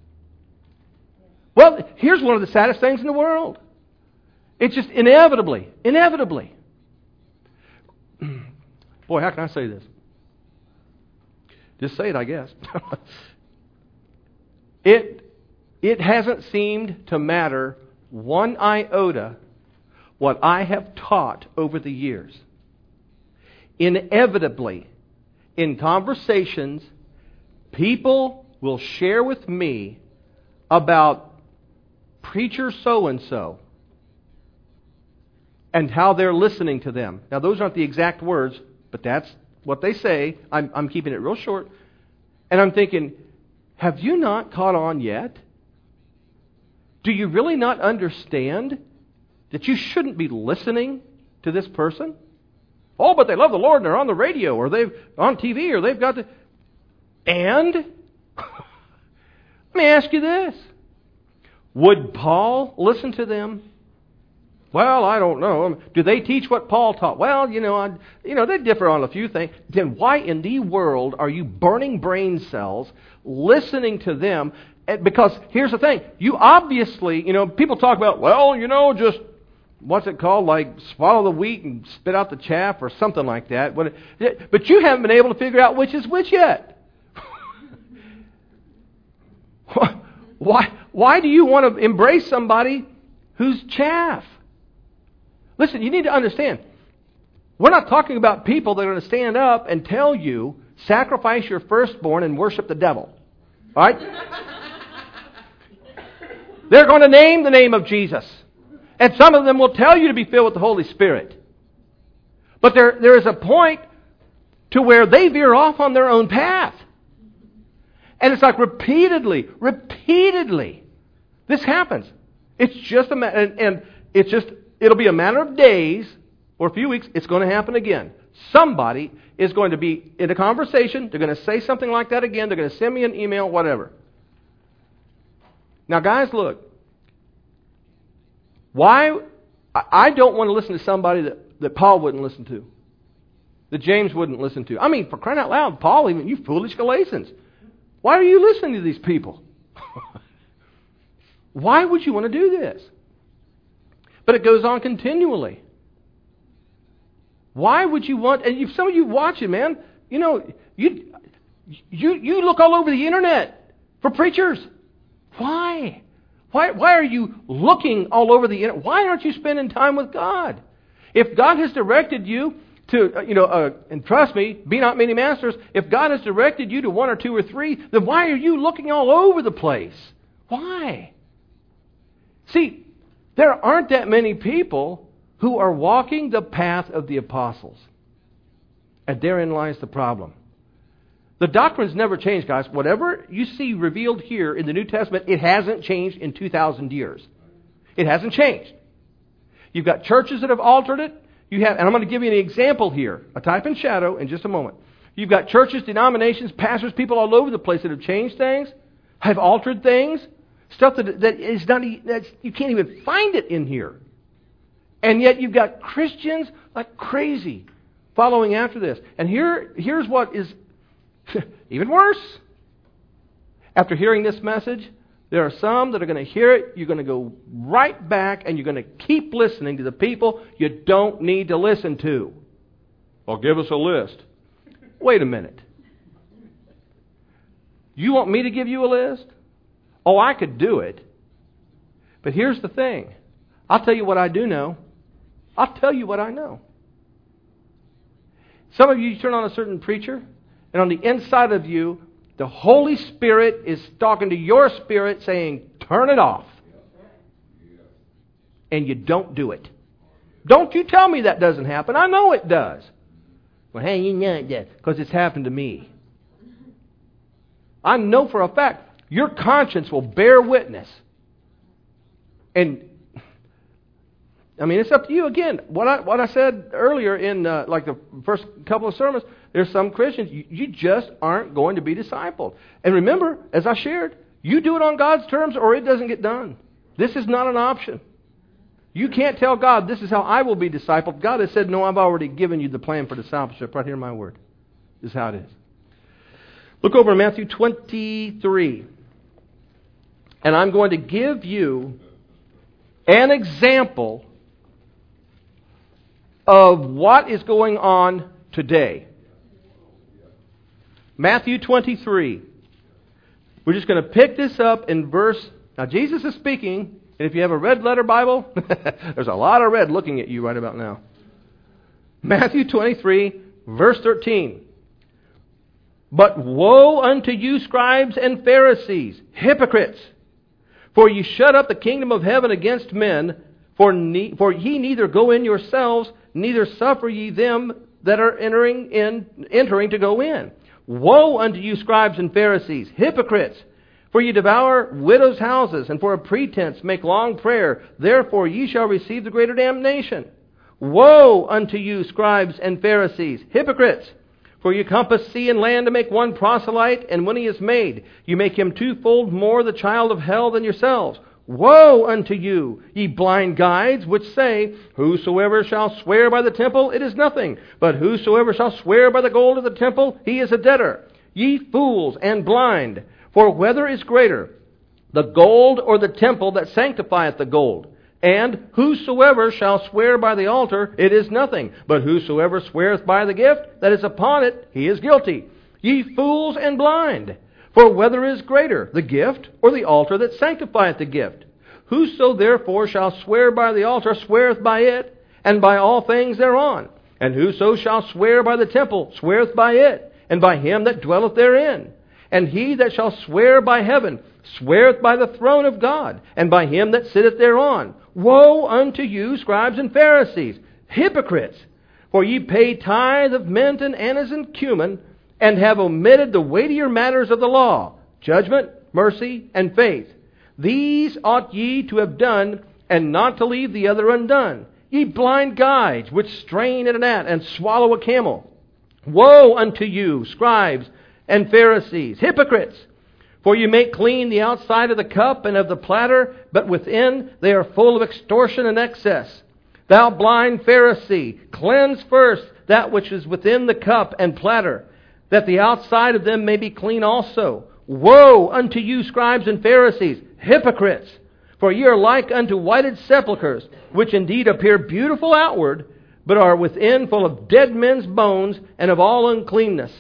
Well, here's one of the saddest things in the world. It's just inevitably, inevitably. Boy, how can I say this? Just say it, I guess. it, it hasn't seemed to matter one iota what I have taught over the years. Inevitably, in conversations, people will share with me about preacher so-and-so and how they're listening to them. Now, those aren't the exact words, but that's what they say. I'm, I'm keeping it real short. And I'm thinking, have you not caught on yet? Do you really not understand that you shouldn't be listening to this person? Oh, but they love the Lord and they're on the radio or they've on T V or they've got the... And? Let me ask you this. Would Paul listen to them? Well, I don't know. Do they teach what Paul taught? Well, you know, I, you know, they differ on a few things. Then why in the world are you burning brain cells listening to them? Because here's the thing. You obviously, you know, people talk about, well, you know, just, what's it called? Like swallow the wheat and spit out the chaff or something like that. But you haven't been able to figure out which is which yet. Why, why do you want to embrace somebody who's chaff? Listen, you need to understand, we're not talking about people that are going to stand up and tell you, sacrifice your firstborn and worship the devil. All right? They're going to name the name of Jesus. And some of them will tell you to be filled with the Holy Spirit. But there, there is a point to where they veer off on their own path. And it's like repeatedly, repeatedly, this happens. It's just a matter, and, and it's just, it'll be a matter of days or a few weeks. It's going to happen again. Somebody is going to be in a conversation. They're going to say something like that again. They're going to send me an email, whatever. Now, guys, look. Why? I don't want to listen to somebody that, that Paul wouldn't listen to, that James wouldn't listen to. I mean, for crying out loud, Paul, even you foolish Galatians. Why are you listening to these people? Why would you want to do this? But it goes on continually. Why would you want, and if some of you watch it, man, you know, you, you, you look all over the internet for preachers. Why? Why, why are you looking all over the internet? Why aren't you spending time with God? If God has directed you to, you know, uh, and trust me, be not many masters, if God has directed you to one or two or three, then why are you looking all over the place? Why? See, there aren't that many people who are walking the path of the apostles. And therein lies the problem. The doctrine's never changed, guys. Whatever you see revealed here in the New Testament, it hasn't changed in two thousand years. It hasn't changed. You've got churches that have altered it. You have, and I'm going to give you an example here, a type and shadow in just a moment. You've got churches, denominations, pastors, people all over the place that have changed things, have altered things, stuff that that is not, that's, you can't even find it in here. And yet you've got Christians like crazy following after this. And here, here's what is even worse. After hearing this message, there are some that are going to hear it. You're going to go right back and you're going to keep listening to the people you don't need to listen to. Well, give us a list. Wait a minute. You want me to give you a list? Oh, I could do it. But here's the thing. I'll tell you what I do know. I'll tell you what I know. Some of you turn on a certain preacher, and on the inside of you, the Holy Spirit is talking to your spirit saying, turn it off. And you don't do it. Don't you tell me that doesn't happen. I know it does. Well, hey, you know it does. Because it's happened to me. I know for a fact, your conscience will bear witness. And, I mean, it's up to you again. What I what I said earlier in uh, like the first couple of sermons, there's some Christians, you, you just aren't going to be discipled. And remember, as I shared, you do it on God's terms or it doesn't get done. This is not an option. You can't tell God, this is how I will be discipled. God has said, no, I've already given you the plan for discipleship right here in my word. This is how it is. Look over in Matthew twenty-three. And I'm going to give you an example of what is going on today. Matthew twenty-three. We're just going to pick this up in verse... Now, Jesus is speaking, and if you have a red letter Bible, there's a lot of red looking at you right about now. Matthew twenty-three, verse thirteen. But woe unto you, scribes and Pharisees, hypocrites! For ye shut up the kingdom of heaven against men, for, ne- for ye neither go in yourselves, neither suffer ye them that are entering in entering to go in. Woe unto you, scribes and Pharisees, hypocrites! For ye devour widows' houses, and for a pretense make long prayer. Therefore ye shall receive the greater damnation. Woe unto you, scribes and Pharisees, hypocrites! For ye compass sea and land to make one proselyte, and when he is made, you make him twofold more the child of hell than yourselves. Woe unto you, ye blind guides, which say, Whosoever shall swear by the temple, it is nothing. But whosoever shall swear by the gold of the temple, he is a debtor. Ye fools and blind! For whether is greater, the gold or the temple that sanctifieth the gold? And whosoever shall swear by the altar, it is nothing. But whosoever sweareth by the gift that is upon it, he is guilty. Ye fools and blind! For whether is greater, the gift or the altar that sanctifieth the gift? Whoso therefore shall swear by the altar sweareth by it, and by all things thereon. And whoso shall swear by the temple sweareth by it, and by him that dwelleth therein. And he that shall swear by heaven sweareth by the throne of God, and by him that sitteth thereon. Woe unto you, scribes and Pharisees, hypocrites! For ye pay tithe of mint and anise and cumin, and have omitted the weightier matters of the law, judgment, mercy, and faith. These ought ye to have done, and not to leave the other undone. Ye blind guides, which strain at a gnat and swallow a camel. Woe unto you, scribes and Pharisees, hypocrites! For you make clean the outside of the cup and of the platter, but within they are full of extortion and excess. Thou blind Pharisee, cleanse first that which is within the cup and platter, that the outside of them may be clean also. Woe unto you, scribes and Pharisees, hypocrites! For ye are like unto whited sepulchres, which indeed appear beautiful outward, but are within full of dead men's bones and of all uncleanness.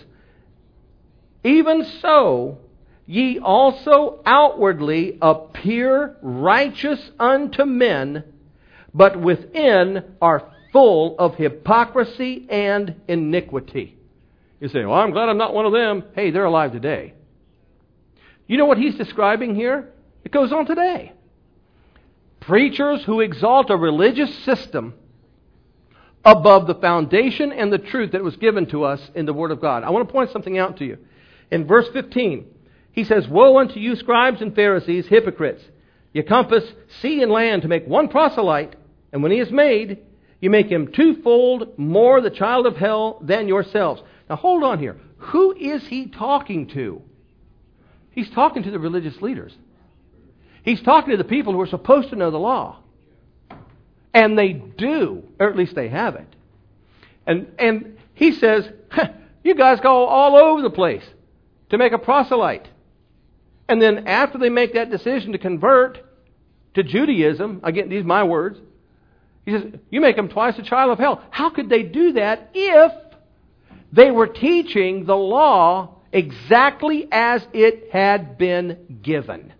Even so, ye also outwardly appear righteous unto men, but within are full of hypocrisy and iniquity. You say, well, I'm glad I'm not one of them. Hey, they're alive today. You know what he's describing here? It goes on today. Preachers who exalt a religious system above the foundation and the truth that was given to us in the Word of God. I want to point something out to you. In verse fifteen, he says, Woe unto you, scribes and Pharisees, hypocrites! You compass sea and land to make one proselyte, and when he is made, you make him twofold more the child of hell than yourselves. Now hold on here. Who is he talking to? He's talking to the religious leaders. He's talking to the people who are supposed to know the law. And they do, or at least they have it. And and he says, you guys go all over the place to make a proselyte. And then after they make that decision to convert to Judaism, again, these are my words, he says, you make them twice a child of hell. How could they do that if they were teaching the law exactly as it had been given?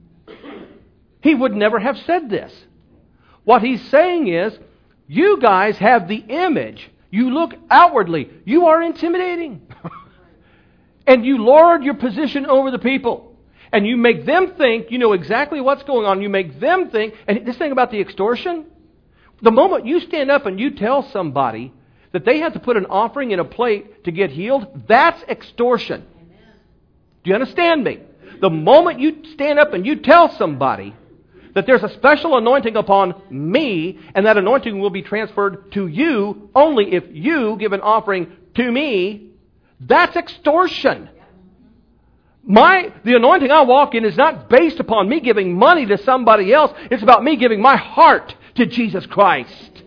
He would never have said this. What he's saying is, you guys have the image. You look outwardly. You are intimidating. And you lord your position over the people. And you make them think you know exactly what's going on. You make them think, and this thing about the extortion, the moment you stand up and you tell somebody that they have to put an offering in a plate to get healed, that's extortion. Amen. Do you understand me? The moment you stand up and you tell somebody that there's a special anointing upon me, and that anointing will be transferred to you only if you give an offering to me, that's extortion. My the anointing I walk in is not based upon me giving money to somebody else. It's about me giving my heart to Jesus Christ.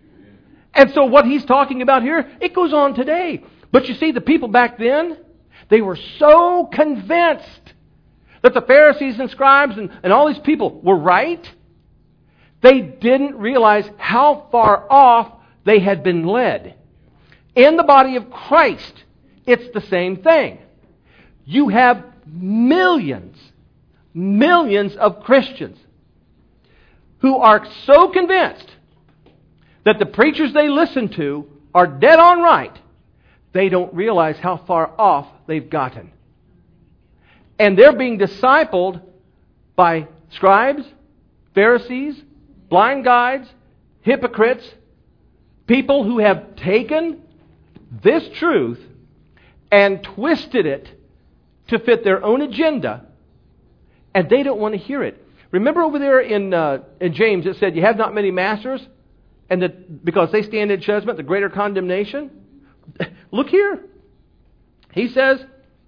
And so what he's talking about here, it goes on today. But you see, the people back then, They were so convinced that the Pharisees and scribes and, and all these people were right, they didn't realize how far off they had been led. In the body of Christ, it's the same thing. You have millions, millions of Christians who are so convinced that the preachers they listen to are dead on right, they don't realize how far off they've gotten. And they're being discipled by scribes, Pharisees, blind guides, hypocrites, people who have taken this truth and twisted it to fit their own agenda, and they don't want to hear it. Remember over there in uh, in James it said, you have not many masters, and that because they stand in judgment, the greater condemnation? Look here. He says,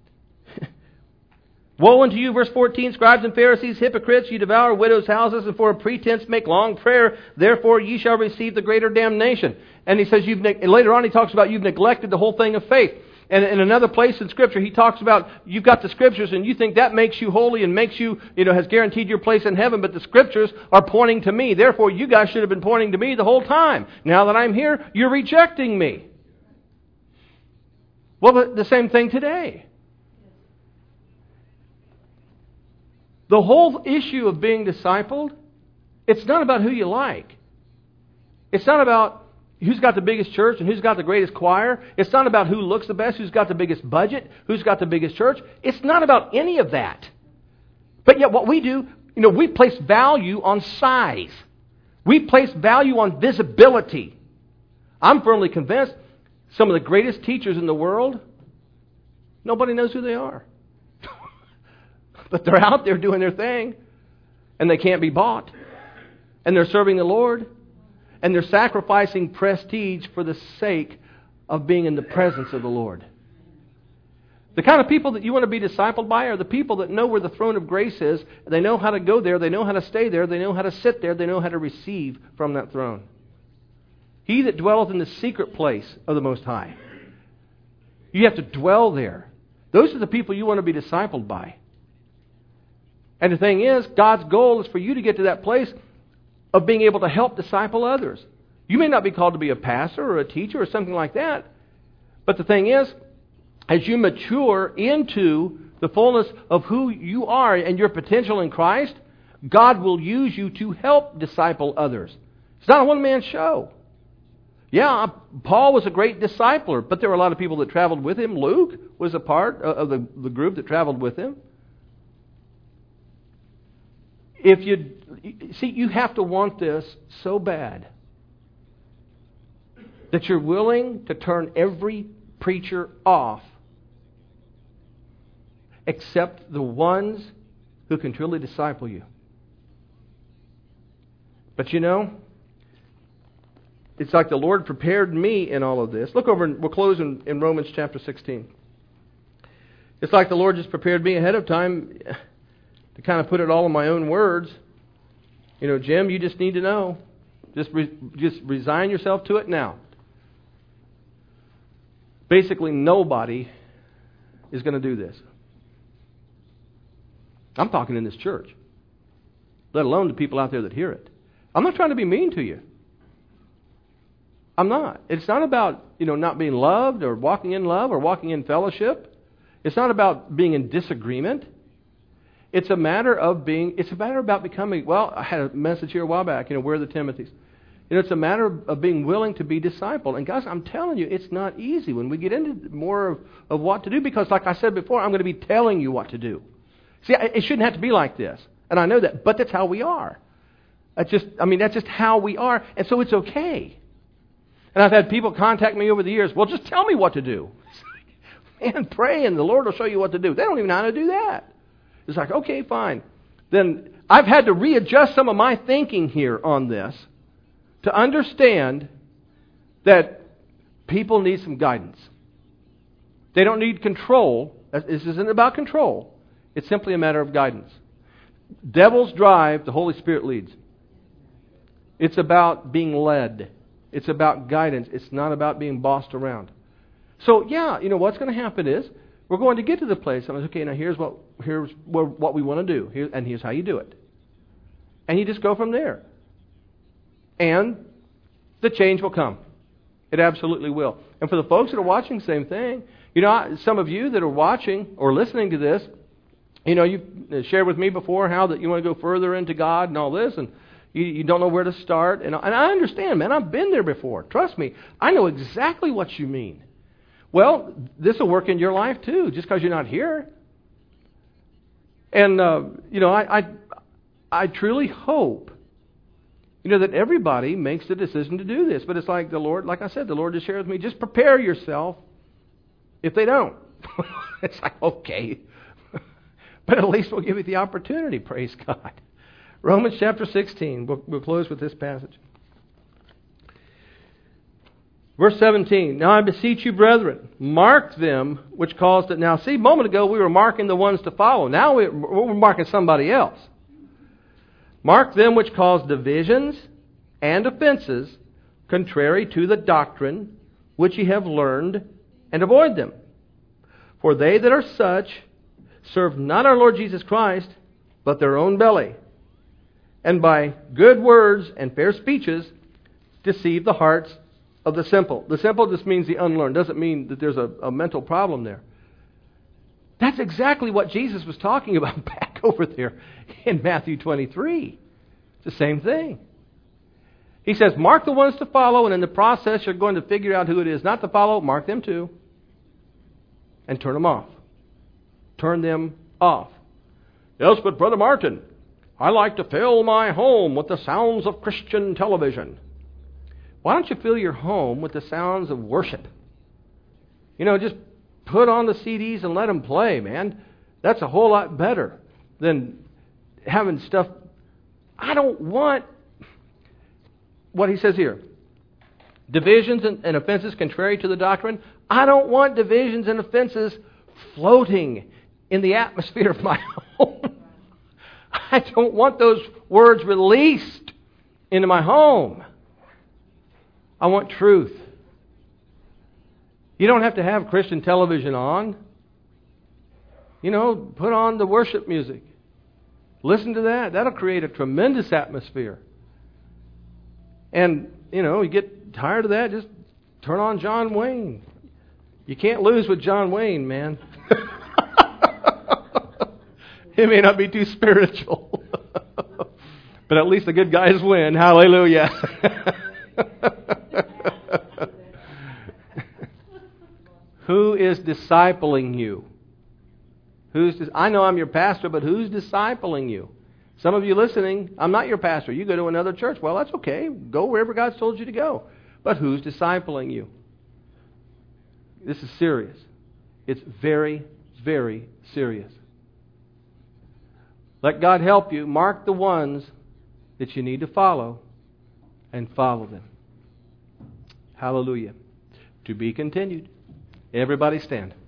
woe unto you, verse fourteen, scribes and Pharisees, hypocrites, you devour widows' houses, and for a pretense make long prayer, therefore ye shall receive the greater damnation. And he says, you've ne- and later on he talks about you've neglected the whole thing of faith. And in another place in Scripture, he talks about you've got the Scriptures and you think that makes you holy and makes you, you know, has guaranteed your place in heaven, but the Scriptures are pointing to me. Therefore, you guys should have been pointing to me the whole time. Now that I'm here, you're rejecting me. Well, the, the same thing today. The whole issue of being discipled, it's not about who you like. It's not about who's got the biggest church and who's got the greatest choir. It's not about who looks the best, who's got the biggest budget, who's got the biggest church. It's not about any of that. But yet what we do, you know, we place value on size. We place value on visibility. I'm firmly convinced some of the greatest teachers in the world, nobody knows who they are. But they're out there doing their thing, and they can't be bought. And they're serving the Lord. And they're sacrificing prestige for the sake of being in the presence of the Lord. The kind of people that you want to be discipled by are the people that know where the throne of grace is. They know how to go there. They know how to stay there. They know how to sit there. They know how to receive from that throne. He that dwelleth in the secret place of the Most High. You have to dwell there. Those are the people you want to be discipled by. And the thing is, God's goal is for you to get to that place of being able to help disciple others. You may not be called to be a pastor or a teacher or something like that. But the thing is, as you mature into the fullness of who you are and your potential in Christ, God will use you to help disciple others. It's not a one-man show. Yeah, Paul was a great discipler, but there were a lot of people that traveled with him. Luke was a part of the, the group that traveled with him. If you see, you have to want this so bad that you're willing to turn every preacher off except the ones who can truly disciple you. But you know, it's like the Lord prepared me in all of this. Look over, and we'll close in, in Romans chapter sixteen. It's like the Lord just prepared me ahead of time to kind of put it all in my own words. You know, Jim, you just need to know. Just re, just resign yourself to it now. Basically, nobody is going to do this. I'm talking in this church, let alone the people out there that hear it. I'm not trying to be mean to you. I'm not. It's not about, you know, not being loved or walking in love or walking in fellowship. It's not about being in disagreement. It's a matter of being, it's a matter about becoming, well, I had a message here a while back, you know, where are the Timothys? You know, it's a matter of, of being willing to be discipled. And guys, I'm telling you, it's not easy when we get into more of, of what to do, because like I said before, I'm going to be telling you what to do. See, it shouldn't have to be like this. And I know that, but that's how we are. That's just, I mean, that's just how we are. And so it's okay. And I've had people contact me over the years, well, just tell me what to do. Man, pray and the Lord will show you what to do. They don't even know how to do that. It's like, okay, fine. Then I've had to readjust some of my thinking here on this to understand that people need some guidance. They don't need control. This isn't about control. It's simply a matter of guidance. Devils drive, the Holy Spirit leads. It's about being led. It's about guidance. It's not about being bossed around. So, yeah, you know, what's going to happen is We're going to get to the place. I'm like, okay, now here's what here's what, what we want to do, Here, and here's how you do it. And you just go from there. And the change will come. It absolutely will. And for the folks that are watching, same thing. You know, some of you that are watching or listening to this, you know, you've shared with me before how that you want to go further into God and all this, and you, you don't know where to start. And, and I understand, man. I've been there before. Trust me. I know exactly what you mean. Well, this will work in your life too, just because you're not here. And, uh, you know, I, I, I truly hope, you know, that everybody makes the decision to do this. But it's like the Lord, like I said, the Lord just shared with me, just prepare yourself if they don't. It's like, okay. But at least we'll give you the opportunity, praise God. Romans chapter sixteen, we'll, we'll close with this passage. Verse seventeen, now I beseech you, brethren, mark them which caused it. Now, see, a moment ago we were marking the ones to follow. Now we're, we're marking somebody else. Mark them which cause divisions and offenses, contrary to the doctrine which ye have learned, and avoid them. For they that are such serve not our Lord Jesus Christ, but their own belly, and by good words and fair speeches deceive the hearts of the simple. The simple just means the unlearned. Doesn't mean that there's a, a mental problem there. That's exactly what Jesus was talking about back over there in Matthew twenty-three. It's the same thing. He says, mark the ones to follow, and in the process you're going to figure out who it is not to follow. Mark them too. And turn them off. Turn them off. Yes, but Brother Martin, I like to fill my home with the sounds of Christian television. Why don't you fill your home with the sounds of worship? You know, just put on the C Ds and let them play, man. That's a whole lot better than having stuff. I don't want what he says here. Divisions and, and offenses contrary to the doctrine. I don't want divisions and offenses floating in the atmosphere of my home. I don't want those words released into my home. I want truth. You don't have to have Christian television on. You know, put on the worship music. Listen to that. That'll create a tremendous atmosphere. And, you know, you get tired of that, just turn on John Wayne. You can't lose with John Wayne, man. He may not be too spiritual. But at least the good guys win. Hallelujah. Who is discipling you? Who's dis- I know I'm your pastor, but who's discipling you? Some of you listening, I'm not your pastor. You go to another church. Well, that's okay. Go wherever God's told you to go. But who's discipling you? This is serious. It's very, very serious. Let God help you. Mark the ones that you need to follow and follow them. Hallelujah. To be continued. Everybody stand.